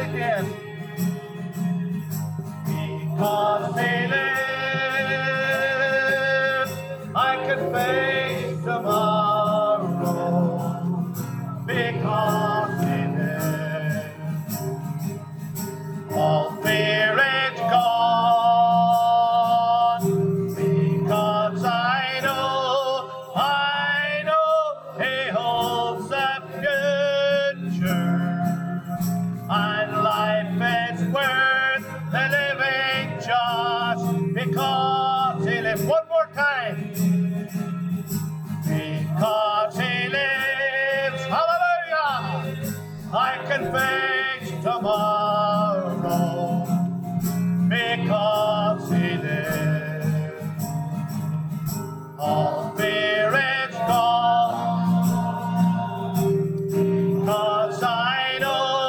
again. Because He lives, I can face tomorrow. Because He lives, all fear is gone. Because I know He holds the future, and life is worth the living just because He lives. One more time. Because He lives, hallelujah, I can face tomorrow. Because He lives, all fear is gone. Because I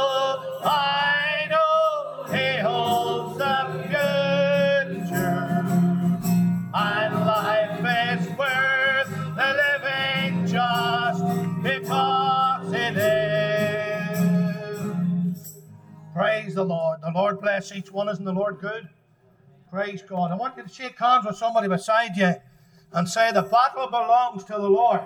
know He holds the future, and life is worth the living just because He lives. Praise the Lord. The Lord bless each one. Isn't the Lord good? Praise God. I want you to shake hands with somebody beside you and say, the battle belongs to the Lord.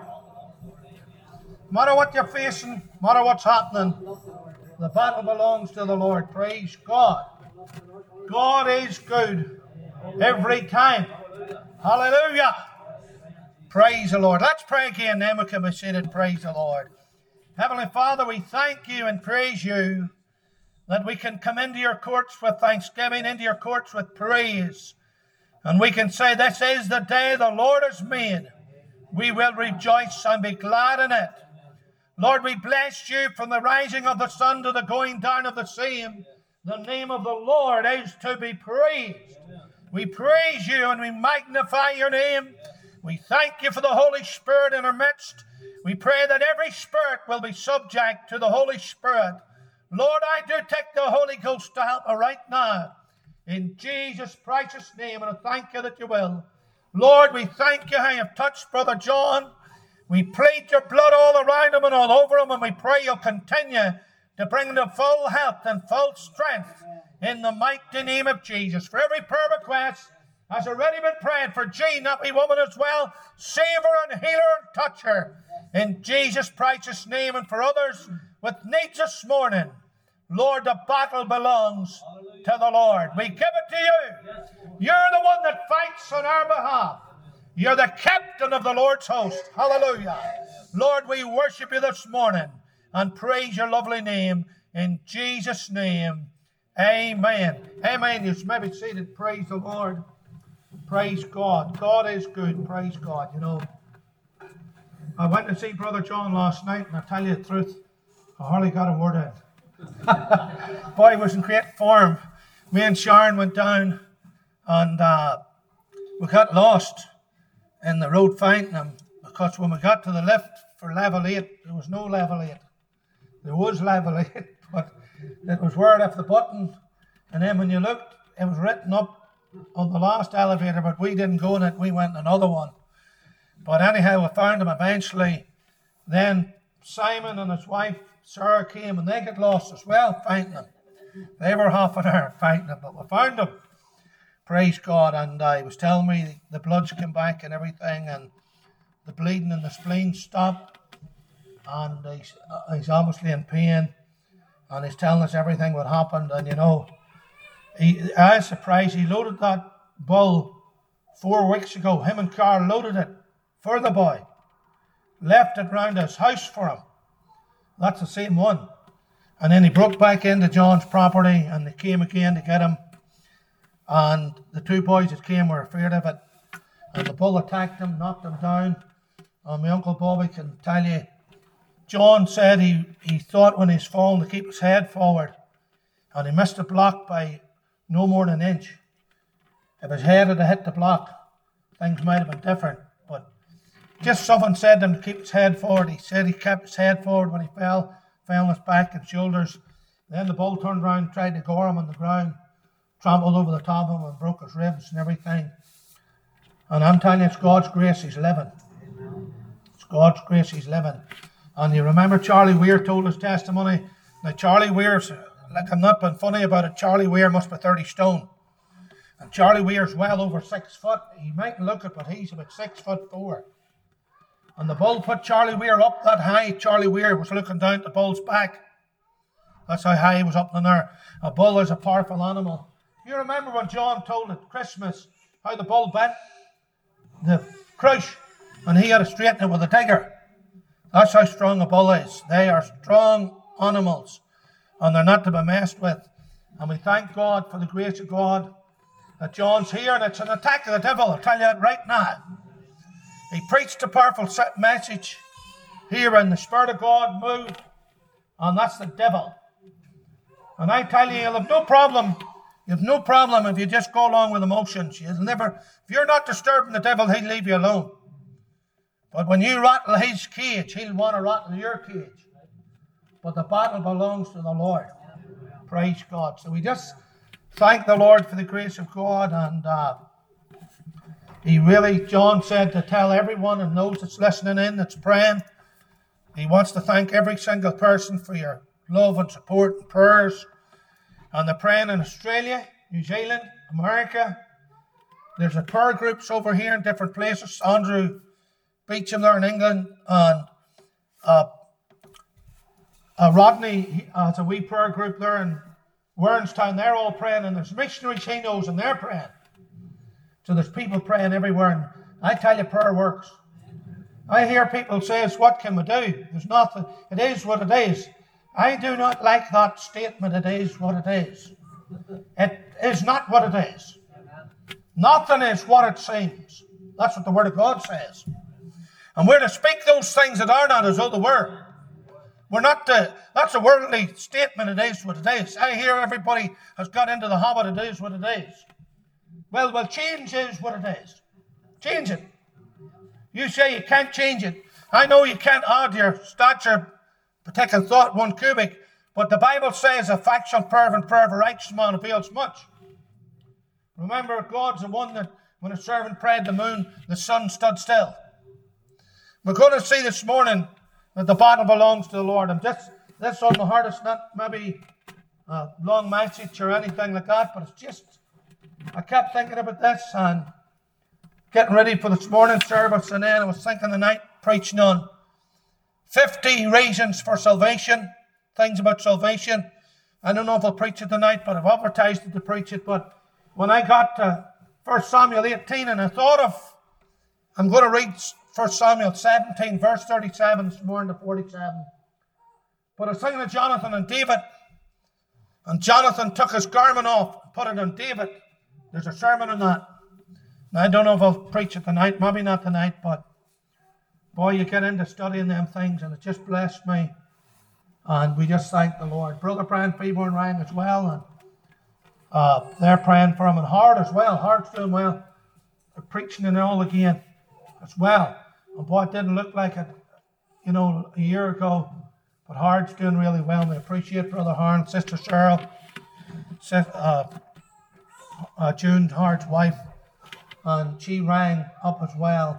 No matter what you're facing, no matter what's happening, the battle belongs to the Lord. Praise God. God is good every time. Hallelujah. Praise the Lord. Let's pray again, then we can be seated. Praise the Lord. Heavenly Father, we thank You and praise You that we can come into Your courts with thanksgiving, into Your courts with praise. And we can say, this is the day the Lord has made. We will rejoice and be glad in it. Lord, we bless You from the rising of the sun to the going down of the same. The name of the Lord is to be praised. We praise You and we magnify Your name. We thank You for the Holy Spirit in our midst. We pray that every spirit will be subject to the Holy Spirit. Lord, I do take the Holy Ghost to help me right now. In Jesus' precious name, and I thank You that You will. Lord, we thank You how You've touched Brother John. We plead Your blood all around him and all over him, and we pray You'll continue to bring him to full health and full strength in the mighty name of Jesus. For every prayer request has already been prayed for Jean, that wee woman as well. Save her and heal her and touch her in Jesus' precious name. And for others with needs this morning, Lord, the battle belongs to the Lord. We give it to You. You're the one that fights on our behalf. You're the captain of the Lord's host. Hallelujah. Lord, we worship You this morning and praise Your lovely name. In Jesus' name, amen. Amen. You may be seated. Praise the Lord. Praise God. God is good. Praise God. You know, I went to see Brother John last night, and I tell you the truth, I hardly got a word in. Boy, he was in great form. Me and Sharon went down, and we got lost in the road finding him, because when we got to the lift for level 8, there was no level 8. There was level 8, but it was where I left the button, and then when you looked, it was written up on the last elevator, but we didn't go in it, we went in another one. But anyhow, we found him eventually. Then Simon and his wife Sarah came, and they got lost as well finding him. They were half an hour finding him, but we found him. Praise God. And he was telling me the blood's come back and everything, and the bleeding in the spleen stopped, and he's obviously in pain, and he's telling us everything what happened. And you know, I was surprised. He loaded that bull 4 weeks ago. Him and Carl loaded it for the boy, left it round his house for him. That's the same one. And then he broke back into John's property, and they came again to get him. And the two boys that came were afraid of it. And the bull attacked him, knocked him down. And my Uncle Bobby can tell you, John said he thought when he's fallen to keep his head forward. And he missed the block by no more than an inch. If his head had hit the block, things might have been different. But just someone said to him to keep his head forward. He said he kept his head forward when he fell on his back and shoulders. Then the bull turned around and tried to gore him on the ground, trampled over the top of him and broke his ribs and everything. And I'm telling you, it's God's grace he's living. It's God's grace he's living. And you remember Charlie Weir told his testimony. Now Charlie Weir's like I'm not being funny about it, Charlie Weir must be 30 stone. And Charlie Weir's well over 6 foot. He mightn't look it, but he's about 6'4". And the bull put Charlie Weir up that high. Charlie Weir was looking down at the bull's back. That's how high he was up in there. A bull is a powerful animal. You remember when John told at Christmas how the bull bent the crush and he had to straighten it with a digger? That's how strong a bull is. They are strong animals and they're not to be messed with. And we thank God for the grace of God that John's here, and it's an attack of the devil. I'll tell you that right now. He preached a powerful message here, and the Spirit of God moved, and that's the devil. And I tell you, you'll have no problem. You have no problem if you just go along with emotions. You'll never, if you're not disturbing the devil, he'll leave you alone. But when you rattle his cage, he'll want to rattle your cage. But the battle belongs to the Lord. Praise God. So we just thank the Lord for the grace of God. And John said to tell everyone and those that's listening in, that's praying, he wants to thank every single person for your love and support and prayers. And they're praying in Australia, New Zealand, America. There's a prayer groups over here in different places. Andrew Beecham there in England, and Rodney has a wee prayer group there in Warrenstown. They're all praying, and there's missionaries he knows, and they're praying. So there's people praying everywhere, and I tell you, prayer works. I hear people say, what can we do? There's nothing. It is what it is. I do not like that statement, it is what it is. It is not what it is. Nothing is what it seems. That's what the Word of God says. And we're to speak those things that are not as though they were. We're not to, that's a worldly statement, it is what it is. I hear everybody has got into the habit, it is what it is. Well, change is what it is. Change it. You say you can't change it. I know you can't add your stature, particular thought, 1 cubit, but the Bible says a factual fervent prayer of a righteous man avails much. Remember, God's the one that when a servant prayed, the sun stood still. We're going to see this morning that the battle belongs to the Lord. And this on my heart, it's not maybe a long message or anything like that, but it's just, I kept thinking about this and getting ready for this morning's service, and then I was thinking the night preaching on 50 reasons for salvation, things about salvation. I don't know if I'll preach it tonight, but I've advertised it to preach it. But when I got to 1 Samuel 18, and I thought of, I'm going to read 1 Samuel 17, verse 37, this morning to 47. But I was thinking of Jonathan and David, and Jonathan took his garment off and put it on David. There's a sermon on that. Now, I don't know if I'll preach it tonight, maybe not tonight, but boy, you get into studying them things, and it just blessed me. And we just thank the Lord. Brother Brian Freeborn rang as well, and they're praying for him. And Howard as well. Howard's doing well. They're preaching and all again as well. And boy, it didn't look like it, a year ago. But Howard's doing really well. We appreciate Brother Harn, Sister Cheryl, June, Howard's wife. And she rang up as well.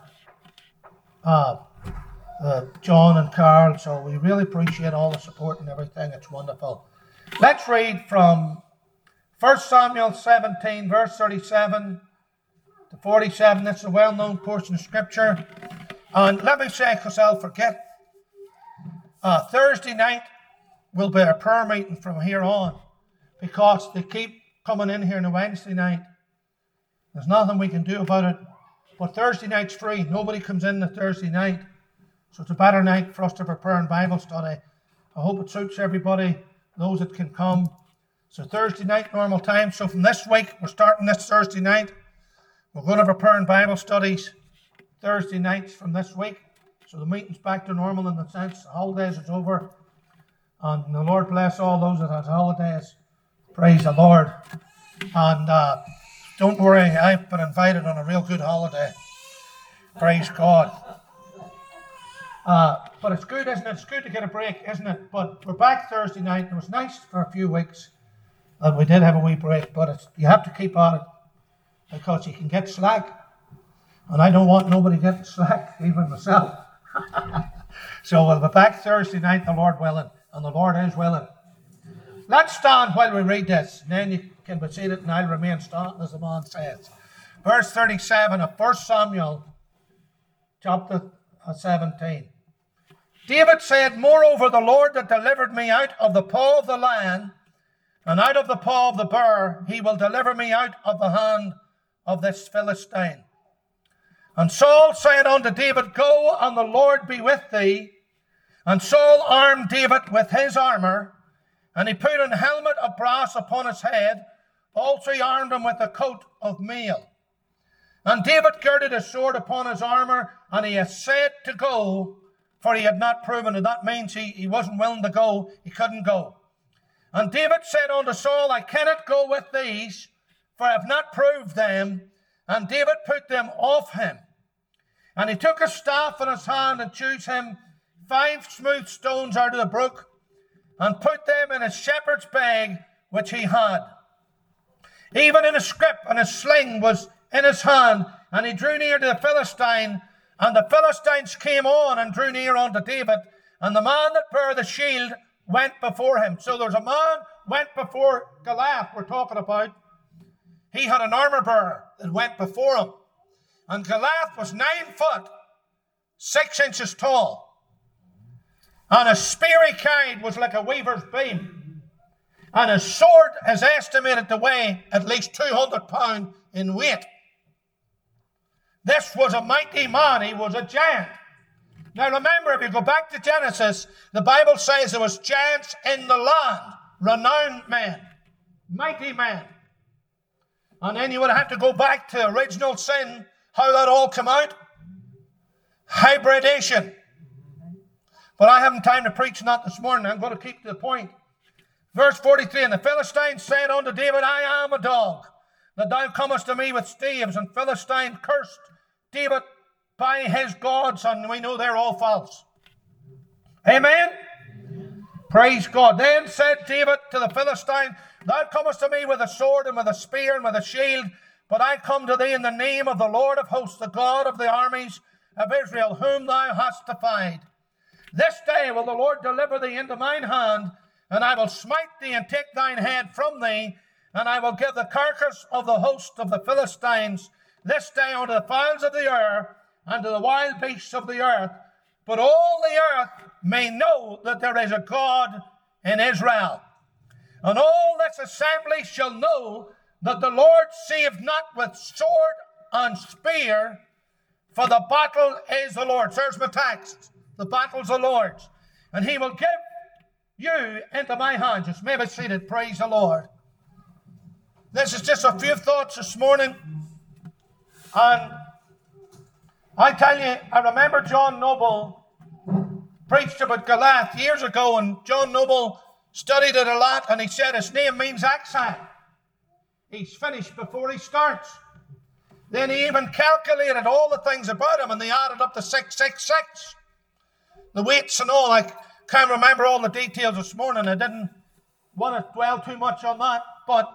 John and Carl, so we really appreciate all the support and everything. It's wonderful. Let's read from 1 Samuel 17, verse 37 to 47. That's a well-known portion of Scripture. And let me say, because I'll forget, Thursday night will be a prayer meeting from here on, because they keep coming in here on a Wednesday night. There's nothing we can do about it. But Thursday night's free. Nobody comes in the Thursday night. So it's a better night for us to prepare in Bible study. I hope it suits everybody, those that can come. So Thursday night, normal time. So from this week, we're starting this Thursday night. We're going to prepare in Bible studies Thursday nights from this week. So the meeting's back to normal in the sense the holidays is over. And the Lord bless all those that had holidays. Praise the Lord. And don't worry, I've been invited on a real good holiday. Praise God. But it's good, isn't it? It's good to get a break, isn't it? But we're back Thursday night. It was nice for a few weeks. And we did have a wee break, but you have to keep at it because you can get slack. And I don't want nobody getting slack, even myself. So we'll be back Thursday night, the Lord willing. And the Lord is willing. Let's stand while we read this. And then you can be seated and I'll remain standing, as the man says. Verse 37 of 1 Samuel chapter 17. David said, Moreover, the Lord that delivered me out of the paw of the lion and out of the paw of the bear, he will deliver me out of the hand of this Philistine. And Saul said unto David, Go, and the Lord be with thee. And Saul armed David with his armor, and he put an helmet of brass upon his head. Also he armed him with a coat of mail. And David girded his sword upon his armor, and he essayed to go, for he had not proven it. That means he wasn't willing to go. He couldn't go. And David said unto Saul, I cannot go with these, for I have not proved them. And David put them off him. And he took a staff in his hand and chose him 5 smooth stones out of the brook, and put them in his shepherd's bag which he had. Even in a scrip, and a sling was in his hand, and he drew near to the Philistine, and the Philistines came on and drew near unto David, and the man that bare the shield went before him. So there's a man went before Goliath we're talking about. He had an armor bearer that went before him. And Goliath was 9 foot, 6 inches tall. And his spear he carried was like a weaver's beam. And his sword is estimated to weigh at least 200 pounds in weight. This was a mighty man. He was a giant. Now remember, if you go back to Genesis, the Bible says there was giants in the land, renowned men, mighty men. And then you would have to go back to original sin, how that all came out. Hybridation. But I haven't time to preach on that this morning. I'm going to keep to the point. Verse 43, And the Philistine said unto David, I am a dog, that thou comest to me with staves. And Philistine cursed David by his gods, and we know they're all false. Amen? Praise God. Then said David to the Philistine, Thou comest to me with a sword and with a spear and with a shield, but I come to thee in the name of the Lord of hosts, the God of the armies of Israel, whom thou hast defied. This day will the Lord deliver thee into mine hand, and I will smite thee and take thine head from thee, and I will give the carcass of the host of the Philistines this day unto the fowls of the air and to the wild beasts of the earth. But all the earth may know that there is a God in Israel. And all this assembly shall know that the Lord saved not with sword and spear, for the battle is the Lord's. There's my text. The battle's the Lord's. And he will give you into my hand. Just maybe seated. Praise the Lord. This is just a few thoughts this morning. And I tell you, I remember John Noble preached about Goliath years ago, and John Noble studied it a lot, and he said his name means exile. He's finished before he starts. Then he even calculated all the things about him, and they added up to 666. The weights and all. I can't remember all the details this morning. I didn't want to dwell too much on that, but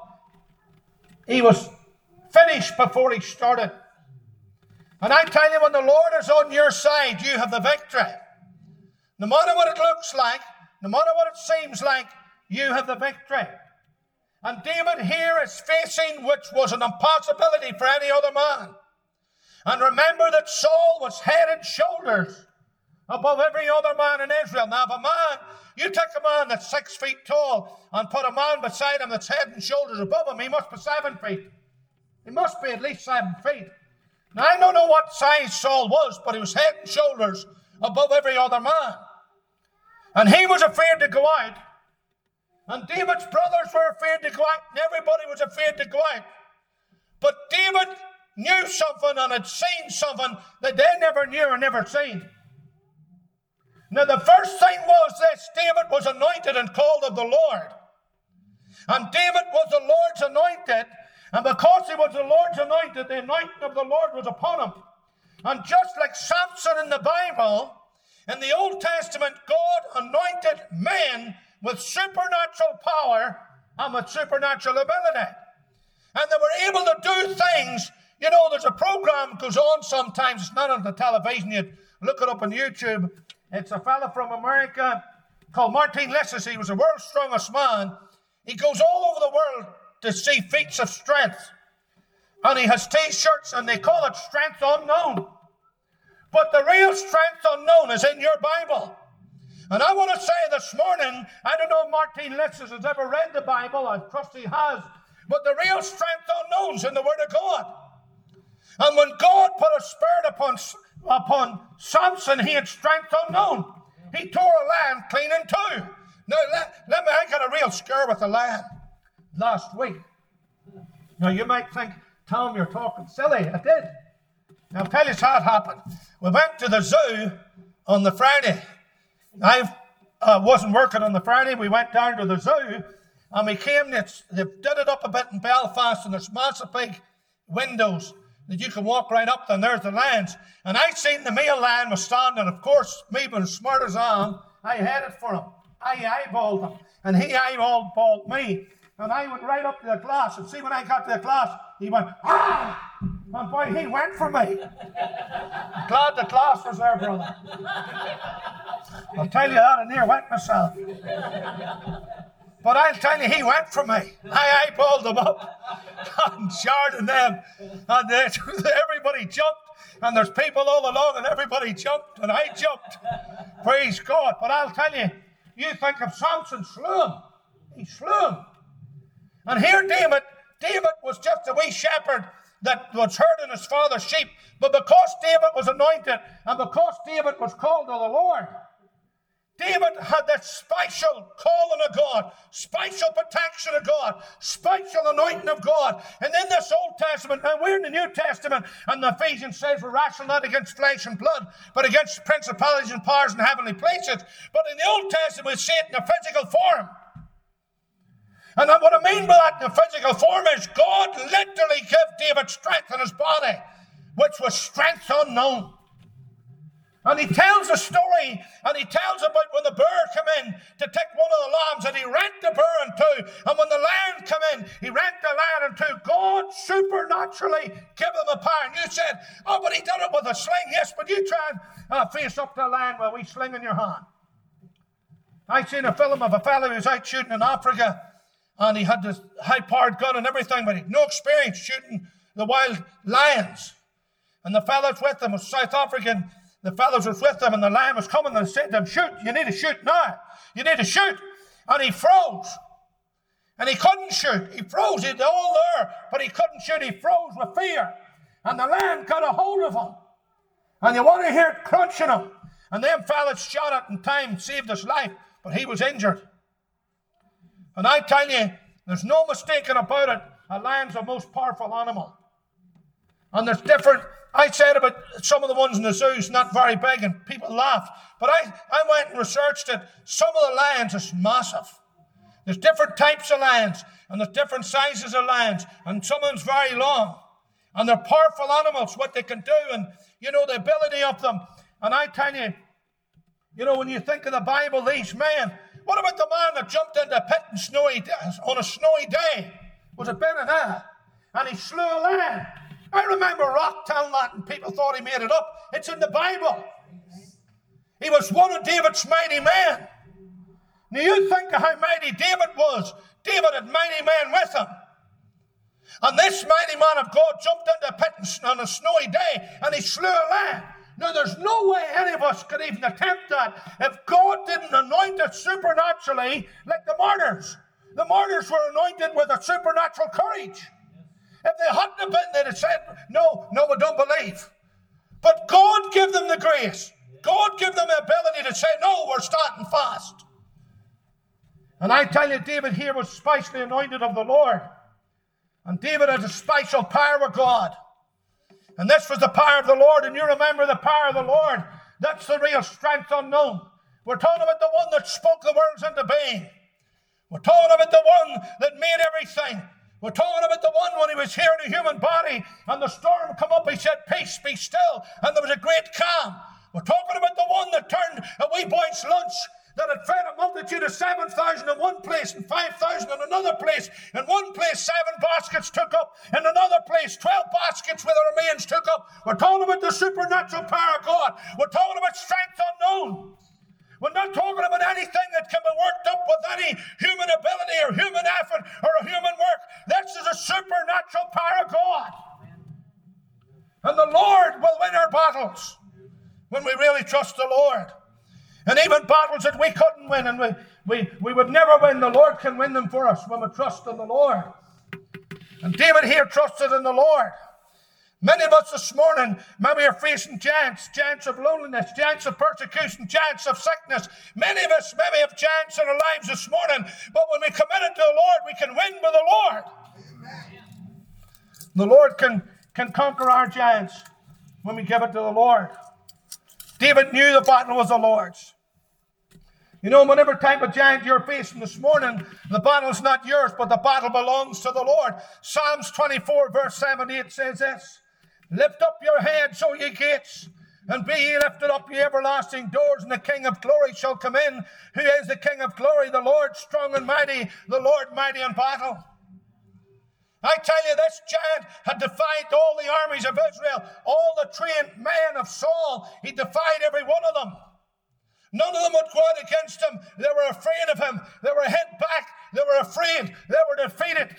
he was finished before he started. And I tell you, when the Lord is on your side, you have the victory. No matter what it looks like, no matter what it seems like, you have the victory. And David here is facing, which was an impossibility for any other man. And remember that Saul was head and shoulders above every other man in Israel. Now, if a man, you take a man that's 6 feet tall and put a man beside him that's head and shoulders above him, he must be 7 feet. He must be at least 7 feet. Now, I don't know what size Saul was, but he was head and shoulders above every other man. And he was afraid to go out. And David's brothers were afraid to go out, and everybody was afraid to go out. But David knew something and had seen something that they never knew or never seen. Now, the first thing was this: David was anointed and called of the Lord. And David was the Lord's anointed, and because he was the Lord's anointed, the anointing of the Lord was upon him. And just like Samson in the Bible, in the Old Testament, God anointed men with supernatural power and with supernatural ability. And they were able to do things. You know, there's a program that goes on sometimes. It's not on the television. You look it up on YouTube. It's a fella from America called Martin Lissous. He was the world's strongest man. He goes all over the world to see feats of strength. And he has T-shirts, and they call it Strength Unknown. But the real Strength Unknown is in your Bible. And I want to say this morning, I don't know if Martin Litsis has ever read the Bible. I trust he has. But the real Strength Unknown is in the Word of God. And when God put a spirit upon Samson, he had strength unknown. He tore a lion clean in two. Now, I got a real scare with a lion last week. Now, you might think, Tom, you're talking silly. I did. Now, I'll tell you how it happened. We went to the zoo on the Friday. I wasn't working on the Friday. We went down to the zoo, and we came. They did it up a bit in Belfast, and there's massive big windows that you can walk right up there, and there's the lions. And I seen the male lion was standing, and of course, me being as smart as I am, I headed for him. I eyeballed him, and he eyeballed me. And I went right up to the glass, and see, when I got to the glass, he went, ah! And boy, he went for me. Glad the glass was there, brother. I'll tell you that, I near wet myself. But I'll tell you, he went for me. I eyeballed him up and sharding them. And everybody jumped. And there's people all along, and everybody jumped, and I jumped. Praise God. But I'll tell you, you think of Samson slew him. He slew him. And here David was just a wee shepherd that was herding his father's sheep. But because David was anointed, and because David was called to the Lord, David had that special calling of God, special protection of God, special anointing of God. And in this Old Testament, now we're in the New Testament, and the Ephesians says we wrestle not against flesh and blood, but against principalities and powers in heavenly places. But in the Old Testament, we see it in a physical form. And what I mean by that in the physical form is God literally gave David strength in his body, which was strength unknown. And he tells a story, and he tells about when the bear came in to take one of the lambs, and he rent the bear in two. And when the lion came in, he rent the lion in two. God supernaturally gave him a power. And you said, oh, but he did it with a sling. Yes, but you try and face up to a lion with a wee sling in your hand. I seen a film of a fellow who was out shooting in Africa, and he had this high-powered gun and everything, but he had no experience shooting the wild lions. And the fellows with him was South African. The fellows was with them, and the lion was coming, and they said to him, shoot, you need to shoot now. You need to shoot. And he froze. And he couldn't shoot. He froze. He was all there, but he couldn't shoot. He froze with fear. And the lion got a hold of him. And you want to hear it crunching him. And them fellas shot it in time, saved his life, but he was injured. And I tell you, there's no mistaking about it. A lion's the most powerful animal. And there's different... I said about some of the ones in the zoos, not very big, and people laugh. But I went and researched it. Some of the lions is massive. There's different types of lions, and there's different sizes of lions, and some of them's very long. And they're powerful animals, what they can do, and, you know, the ability of them. And I tell you, you know, when you think of the Bible, these men, what about the man that jumped into a pit on a snowy day? Was it Ben-Hur? And he slew a lion. I remember Rock telling that, and people thought he made it up. It's in the Bible. He was one of David's mighty men. Now you think of how mighty David was. David had mighty men with him. And this mighty man of God jumped into a pit on a snowy day, and he slew a lion. Now there's no way any of us could even attempt that if God didn't anoint it supernaturally like the martyrs. The martyrs were anointed with a supernatural courage. If they hadn't have been, they'd have said, no, we don't believe. But God gave them the grace. God gave them the ability to say, no, we're starting fast. And I tell you, David here was specially anointed of the Lord. And David had a special power of God. And this was the power of the Lord. And you remember the power of the Lord. That's the real strength unknown. We're talking about the one that spoke the worlds into being. We're talking about the one that made everything. We're talking about the one when he was here in a human body and the storm come up, he said, peace, be still, and there was a great calm. We're talking about the one that turned a wee boy's lunch that had fed a multitude of 7,000 in one place and 5,000 in another place. In one place, 7 baskets took up. In another place, 12 baskets with the remains took up. We're talking about the supernatural power of God. We're talking about strength unknown. We're not talking about anything that can be worked up with any human ability or human effort or a human work. This is a supernatural power of God. And the Lord will win our battles when we really trust the Lord. And even battles that we couldn't win and we would never win, the Lord can win them for us when we trust in the Lord. And David here trusted in the Lord. Many of us this morning maybe are facing giants of loneliness, giants of persecution, giants of sickness. Many of us maybe have giants in our lives this morning, but when we commit it to the Lord, we can win with the Lord. Amen. The Lord can conquer our giants when we give it to the Lord. David knew the battle was the Lord's. You know, whatever type of giant you're facing this morning, the battle's not yours, but the battle belongs to the Lord. Psalms 24, verse 7-8 says this: Lift up your heads, O ye gates, and be ye lifted up, ye everlasting doors, and the King of glory shall come in. Who is the King of glory? The Lord strong and mighty, the Lord mighty in battle. I tell you, this giant had defied all the armies of Israel, all the trained men of Saul. He defied every one of them. None of them would go out against him. They were afraid of him. They were held back. They were afraid. They were defeated.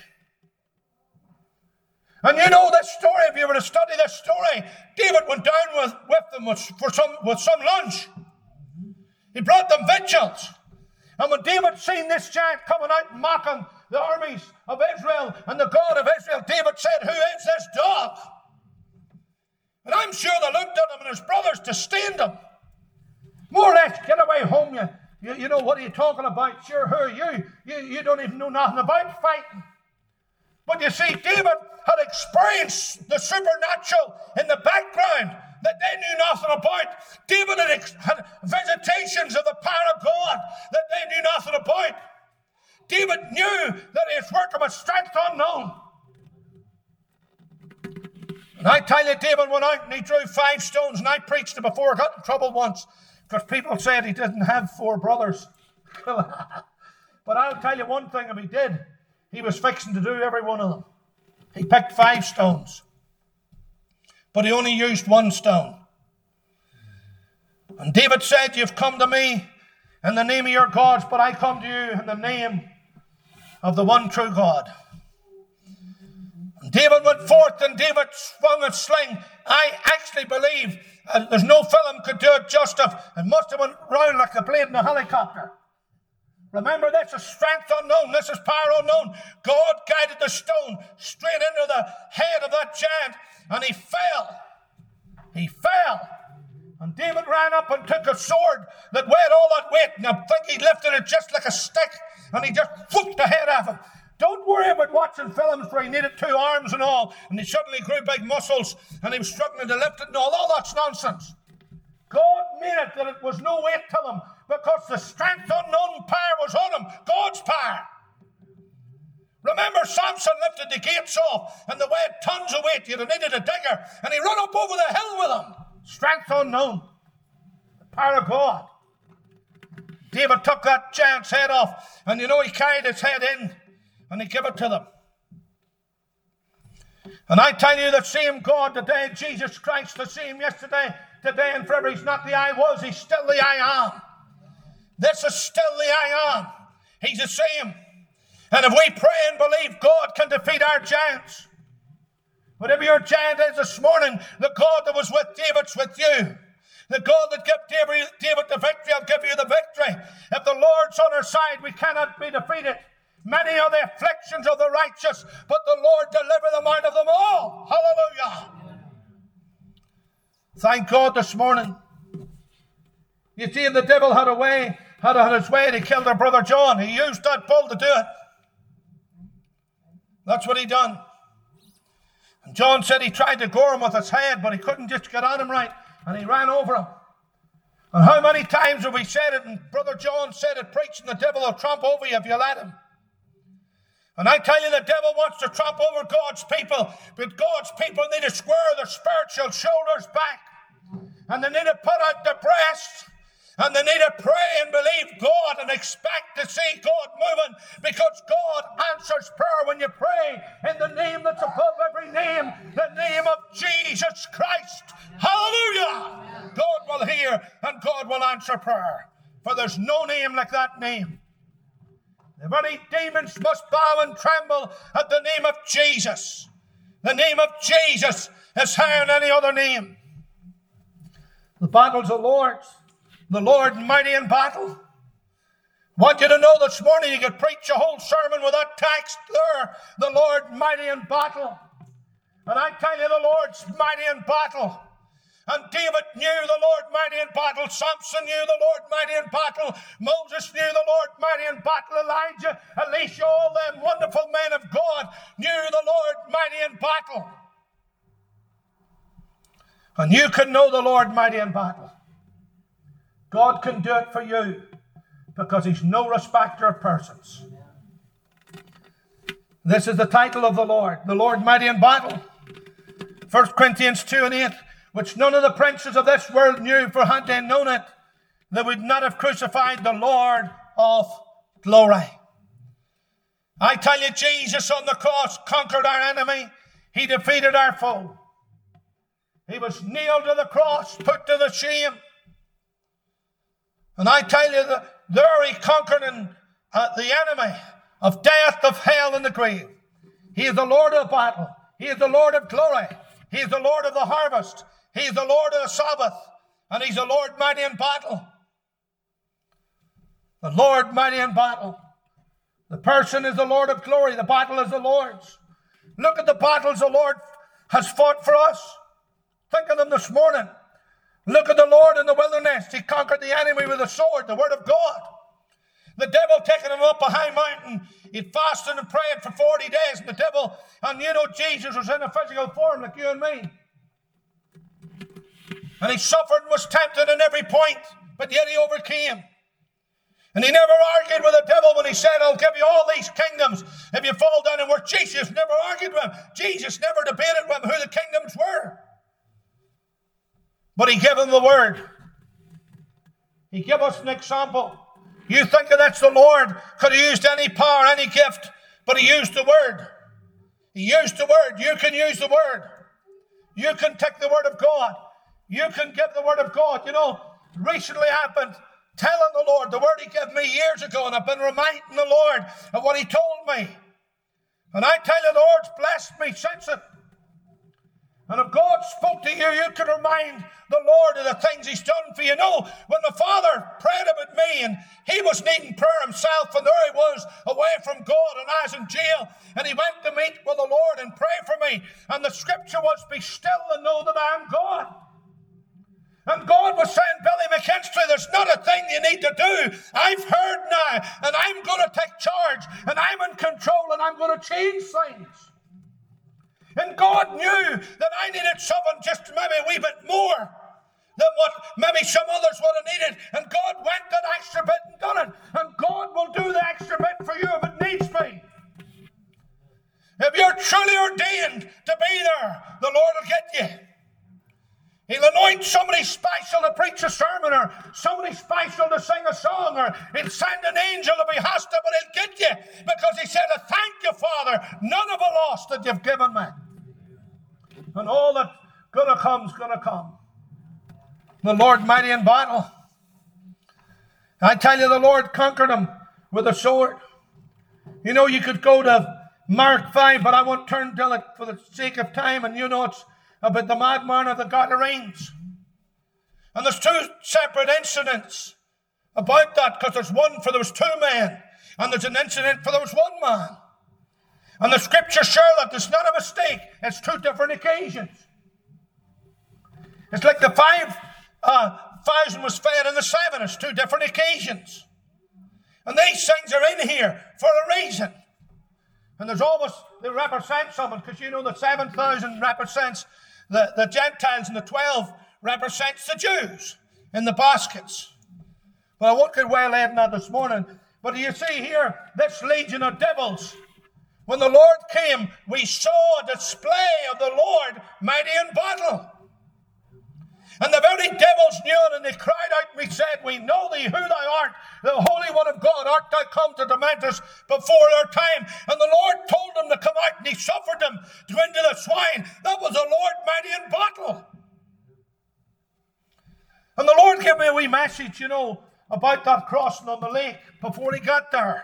And you know this story. If you were to study this story, David went down with them with some lunch. He brought them victuals. And when David seen this giant coming out and mocking the armies of Israel and the God of Israel, David said, "Who is this dog?" And I'm sure they looked at him and his brothers disdained him. More or less, get away home, you know, what are you talking about? Sure, who are you? You don't even know nothing about fighting. But you see, David had experienced the supernatural in the background that they knew nothing about. David had visitations of the power of God that they knew nothing about. David knew that his work was strength unknown. And I tell you, David went out and he drew 5 stones, and I preached it before I got in trouble once, because people said he didn't have 4 brothers. But I'll tell you one thing, if he did, he was fixing to do every one of them. He picked 5 stones, but he only used 1 stone. And David said, "You've come to me in the name of your gods, but I come to you in the name of the one true God." And David went forth and David swung a sling. I actually believe there's no film could do it justice. It must have went round like a blade in a helicopter. Remember, this is strength unknown. This is power unknown. God guided the stone straight into the head of that giant, and he fell. He fell. And David ran up and took a sword that weighed all that weight, and I think he lifted it just like a stick, and he just whooped the head off him. Don't worry about watching films where he needed 2 arms and all, and he suddenly grew big muscles, and he was struggling to lift it and all that's nonsense. God made it that it was no weight to him, because the strength unknown power was on him, God's power. Remember, Samson lifted the gates off, and they weighed tons of weight. You'd have needed a digger, and he ran up over the hill with them. Strength unknown. The power of God. David took that giant's head off, and you know, he carried his head in, and he gave it to them. And I tell you, the same God today, Jesus Christ, the same yesterday, today, and forever. He's not the I was, he's still the I am. This is still the I am. He's the same. And if we pray and believe, God can defeat our giants. Whatever your giant is this morning, the God that was with David's with you. The God that gave David the victory will give you the victory. If the Lord's on our side, we cannot be defeated. Many are the afflictions of the righteous, but the Lord deliver them out of them all. Hallelujah. Thank God this morning. You see, the devil had his way to kill their brother John. He used that bull to do it. That's what he done. And John said he tried to gore him with his head, but he couldn't just get on him right, and he ran over him. And how many times have we said it, and Brother John said it, preaching, the devil will trump over you if you let him. And I tell you, the devil wants to trump over God's people, but God's people need to square their spiritual shoulders back, and they need to put out the breast, and they need to pray and believe God and expect to see God moving, because God answers prayer when you pray in the name that's above every name, the name of Jesus Christ. Hallelujah! God will hear and God will answer prayer. For there's no name like that name. The very demons must bow and tremble at the name of Jesus. The name of Jesus is higher than any other name. The battle's the Lord's. The Lord mighty in battle. I want you to know this morning you could preach a whole sermon with that text there. The Lord mighty in battle. And I tell you, the Lord's mighty in battle. And David knew the Lord mighty in battle. Samson knew the Lord mighty in battle. Moses knew the Lord mighty in battle. Elijah, Elisha, all them wonderful men of God knew the Lord mighty in battle. And you can know the Lord mighty in battle. God can do it for you because he's no respecter of persons. This is the title of the Lord mighty in battle. 1 Corinthians 2:8, which none of the princes of this world knew, for had they known it, they would not have crucified the Lord of glory. I tell you, Jesus on the cross conquered our enemy. He defeated our foe. He was nailed to the cross, put to the shame. And I tell you that there he conquered the enemy of death, of hell, and the grave. He is the Lord of battle. He is the Lord of glory. He is the Lord of the harvest. He is the Lord of the Sabbath. And he's the Lord mighty in battle. The Lord mighty in battle. The person is the Lord of glory. The battle is the Lord's. Look at the battles the Lord has fought for us. Think of them this morning. Look at the Lord in the wilderness. He conquered the enemy with a sword, the word of God. The devil taking him up a high mountain. He'd fasted and prayed for 40 days. And the devil, and you know, Jesus was in a physical form like you and me. And he suffered and was tempted in every point, but yet he overcame. And he never argued with the devil when he said, I'll give you all these kingdoms if you fall down and work. Jesus never argued with him. Jesus never debated with him who the kingdoms were. But he gave him the word. He gave us an example. You think that's the Lord could have used any power, any gift, but he used the word. He used the word. You can use the word. You can take the word of God. You can give the word of God. You know, recently I've been telling the Lord the word he gave me years ago, and I've been reminding the Lord of what he told me. And I tell you, the Lord's blessed me since it. And if God spoke to you, you can remind the Lord of the things he's done for you. No, when the Father prayed about me, and he was needing prayer himself, and there he was away from God, and I was in jail, and he went to meet with the Lord and pray for me. And the scripture was, be still and know that I am God. And God was saying, Billy McKinstry, there's not a thing you need to do. I've heard now, and I'm going to take charge, and I'm in control, and I'm going to change things. And God knew that I needed something just maybe a wee bit more than what maybe some others would have needed. And God went that extra bit and done it. And God will do the extra bit for you if it needs be. If you're truly ordained to be there, the Lord will get you. He'll anoint somebody special to preach a sermon, or somebody special to sing a song, or he'll send an angel to be hostile, but he'll get you because he said, thank you, Father, none of the loss that you've given me. And all that gonna come's gonna come. The Lord mighty in battle. I tell you, the Lord conquered him with a sword. You know, you could go to Mark 5, but I won't turn to it for the sake of time, and you know it's about the madman of the Gadarenes. And there's two separate incidents about that, because there's one for there was two men, and there's an incident for there was one man. And the scripture show that it's not a mistake. It's two different occasions. It's like the 5,000 was fed in the 7. It's two different occasions. And these things are in here for a reason. And there's always, they represent something, because you know the 7,000 represents the Gentiles, and the 12 represents the Jews in the baskets. But I won't get well in that this morning. But you see here, this legion of devils, when the Lord came, we saw a display of the Lord mighty in battle. And the very devils knew it, and they cried out, and we said, we know thee who thou art, the Holy One of God, art thou come to torment us before our time? And the Lord told them to come out, and he suffered them to go into the swine. That was the Lord mighty in battle. And the Lord gave me a wee message, you know, about that crossing on the lake before he got there.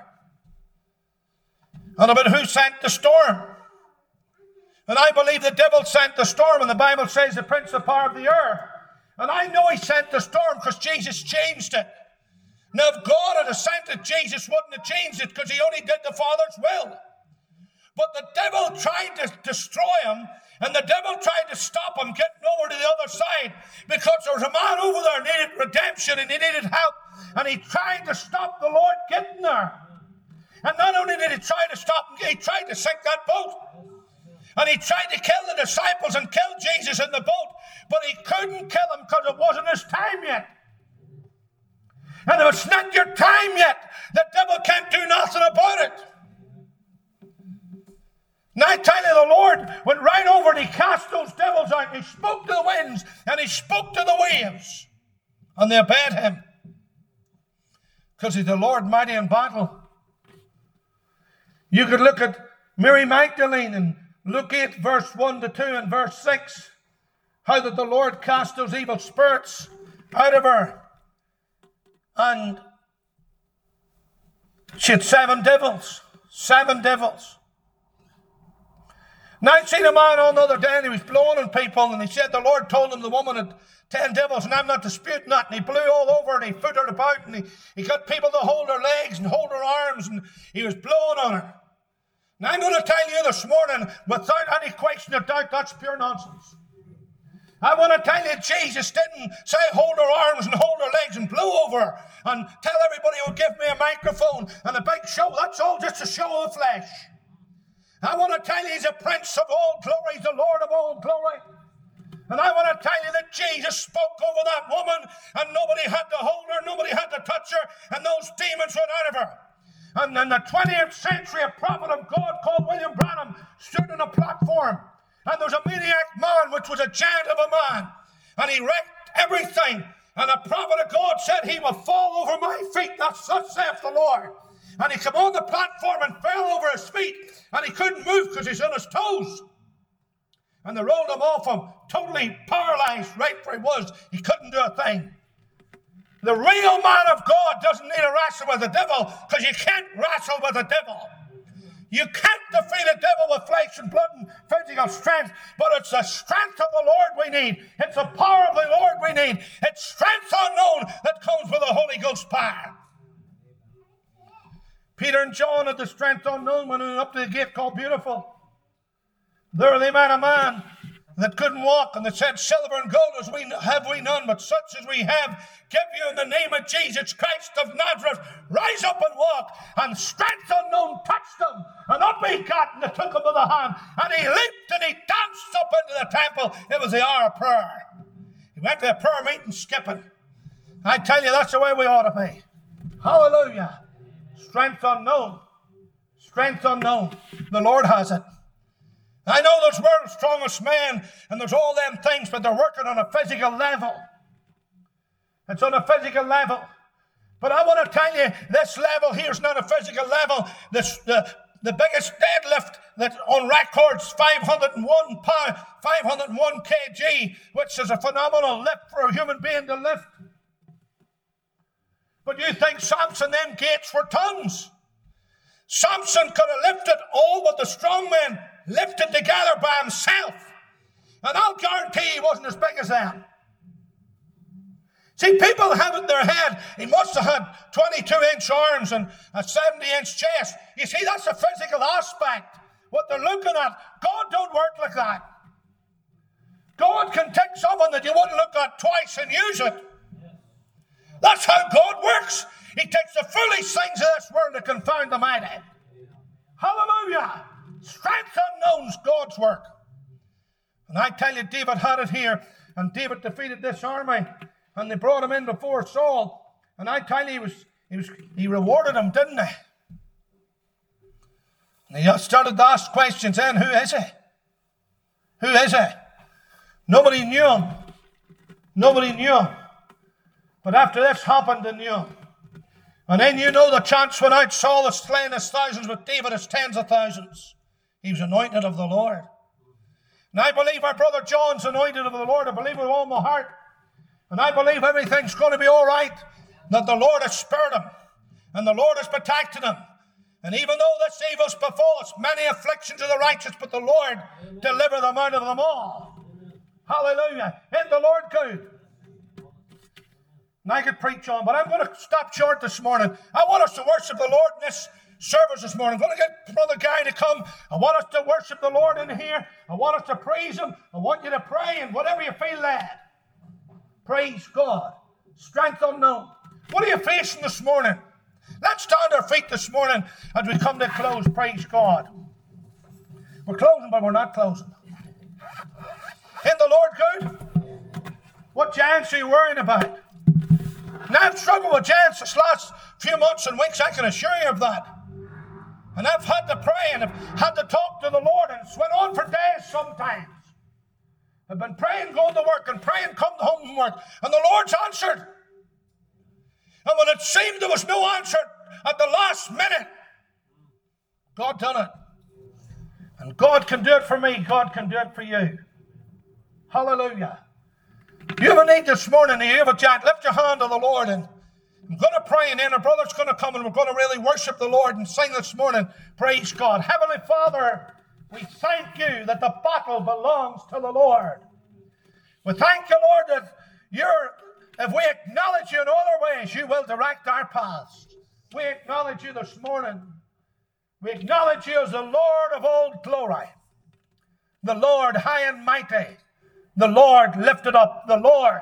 And about who sent the storm. And I believe the devil sent the storm, and the Bible says the prince of power of the air. And I know he sent the storm because Jesus changed it. Now, if God had sent it, Jesus wouldn't have changed it because he only did the Father's will. But the devil tried to destroy him, and the devil tried to stop him getting over to the other side because there was a man over there who needed redemption and he needed help, and he tried to stop the Lord getting there. And not only did he try to stop him, he tried to sink that boat. And he tried to kill the disciples and kill Jesus in the boat, but he couldn't kill him because it wasn't his time yet. And if it's not your time yet, the devil can't do nothing about it. And I tell you, the Lord went right over and he cast those devils out. He spoke to the winds and he spoke to the waves. And they obeyed him. Because he's the Lord mighty in battle. You could look at Mary Magdalene in Luke 8, verse 1 to 2 and verse 6. How that the Lord cast those evil spirits out of her. And she had 7 devils. 7 devils. And I seen a man on the other day, and he was blowing on people, and he said the Lord told him the woman had 10 devils, and I'm not disputing that. And he blew all over, and he footed about, and he got people to hold her legs and hold her arms, and he was blowing on her. And I'm going to tell you this morning, without any question or doubt, that's pure nonsense. I want to tell you, Jesus didn't say hold her arms and hold her legs and blow over her and tell everybody who would give me a microphone and a big show. That's all just a show of the flesh. I want to tell you he's a prince of all glory, he's the Lord of all glory. And I want to tell you that Jesus spoke over that woman and nobody had to hold her, nobody had to touch her, and those demons went out of her. And in the 20th century, a prophet of God called William Branham stood on a platform. And there was a maniac man, which was a giant of a man. And he wrecked everything. And the prophet of God said, he will fall over my feet. That's such saith the Lord. And he came on the platform and fell over his feet. And he couldn't move because he's on his toes. And they rolled him off him, totally paralyzed right where he was. He couldn't do a thing. The real man of God doesn't need to wrestle with the devil because you can't wrestle with the devil. You can't defeat the devil with flesh and blood and physical strength, but it's the strength of the Lord we need. It's the power of the Lord we need. It's strength unknown that comes with the Holy Ghost power. Peter and John had the strength unknown when they went up to the gate called Beautiful. There they met a man that couldn't walk, and they said, silver and gold have we none, but such as we have, give you in the name of Jesus Christ of Nazareth. Rise up and walk. And strength unknown touched him, and up he got, and they took him by the hand, and he leaped and he danced up into the temple. It was the hour of prayer. He went to a prayer meeting skipping. I tell you, that's the way we ought to be. Hallelujah. Strength unknown. Strength unknown. The Lord has it. I know there's world's strongest men and there's all them things, but they're working on a physical level. It's on a physical level. But I want to tell you, this level here is not a physical level. The biggest deadlift that's on records, 501 pound, 501 kg, which is a phenomenal lift for a human being to lift. But you think Samson, them gates were tons. Samson could have lifted all but the strong men lifted together by himself. And I'll guarantee he wasn't as big as them. See, people have in their head, he must have had 22-inch arms and a 70-inch chest. You see, that's a physical aspect. What they're looking at, God don't work like that. God can take someone that you wouldn't look at twice and use it. That's how God works. He takes the foolish things of this world to confound the mighty. Hallelujah. Strength unknown's God's work. And I tell you, David had it here, and David defeated this army, and they brought him in before Saul. And I tell you, he rewarded him, didn't he? And he started to ask questions then, who is he? Who is he? Nobody knew him. Nobody knew him. But after this happened, they knew him. And then you know the chants went out, Saul has slain his thousands, but David has tens of thousands. He was anointed of the Lord. And I believe our brother John's anointed of the Lord. I believe with all my heart. And I believe everything's going to be all right. that the Lord has spared him and the Lord has protected him. And even though this evil's befall us, many afflictions of the righteous, but the Lord deliver them out of them all. Hallelujah. Isn't the Lord good? And I could preach on, but I'm going to stop short this morning. I want us to worship the Lord in this service this morning. I'm going to get Brother Guy to come. I want us to worship the Lord in here. I want us to praise him. I want you to pray, and whatever you feel led. Praise God. Strength unknown. What are you facing this morning? Let's stand our feet this morning as we come to close. Praise God. We're closing, but we're not closing. Isn't the Lord good? What giants are you worrying about? And I've struggled with giants this last few months and weeks, I can assure you of that. And I've had to pray and I've had to talk to the Lord, and it's went on for days sometimes. I've been praying, going to work, and praying, come home from work, and the Lord's answered. And when it seemed there was no answer at the last minute, God done it. And God can do it for me. God can do it for you. Hallelujah. You have a need this morning, you have a giant, lift your hand to the Lord, and I'm going to pray, and then our brother's going to come, and we're going to really worship the Lord and sing this morning. Praise God. Heavenly Father, we thank you that the battle belongs to the Lord. We thank you, Lord, that if we acknowledge you in all our ways, you will direct our paths. We acknowledge you this morning. We acknowledge you as the Lord of all glory, the Lord high and mighty, the Lord lifted up, the Lord.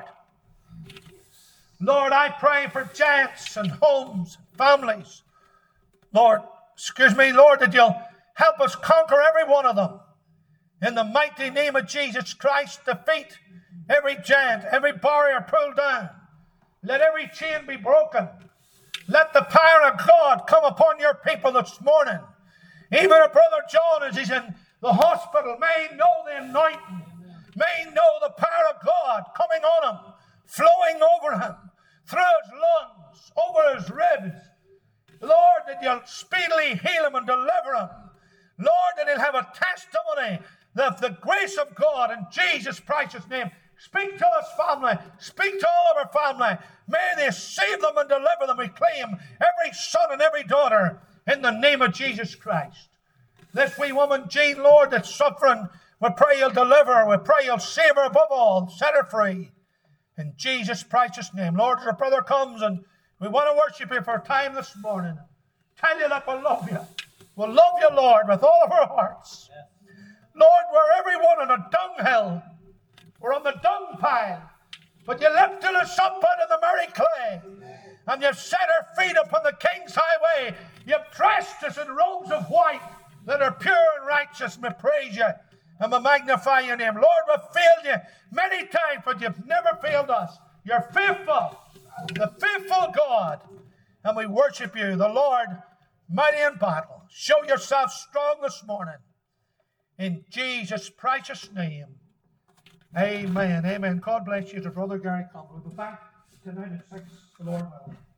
Lord, I pray for giants and homes, families. Lord, that you'll help us conquer every one of them. In the mighty name of Jesus Christ, defeat every giant, every barrier pulled down. Let every chain be broken. Let the power of God come upon your people this morning. Even our brother John, as he's in the hospital, may know the anointing, may know the power of God coming on him, flowing over him, through his lungs, over his ribs. Lord, that you'll speedily heal him and deliver him. Lord, that he'll have a testimony of the grace of God in Jesus' precious name. Speak to his family. Speak to all of our family. May they save them and deliver them. We claim every son and every daughter in the name of Jesus Christ. This wee woman, Jean, Lord, that's suffering, we pray you'll deliver her. We pray you'll save her above all, set her free. In Jesus' precious name. Lord, as our brother comes, and we want to worship you for a time this morning. Tell you that we love you. We love you, Lord, with all of our hearts. Lord, we're everyone on a dunghill. We're on the dung pile. But you lifted us up out of the merry clay. And you've set our feet upon the King's highway. You've dressed us in robes of white that are pure and righteous. And we praise you. And we magnify your name. Lord, we've failed you many times, but you've never failed us. You're faithful, the faithful God. And we worship you, the Lord, mighty in battle. Show yourself strong this morning. In Jesus' precious name. Amen. Amen. God bless you. To Brother Gary Campbell. We'll be back tonight at 6, the Lord willing.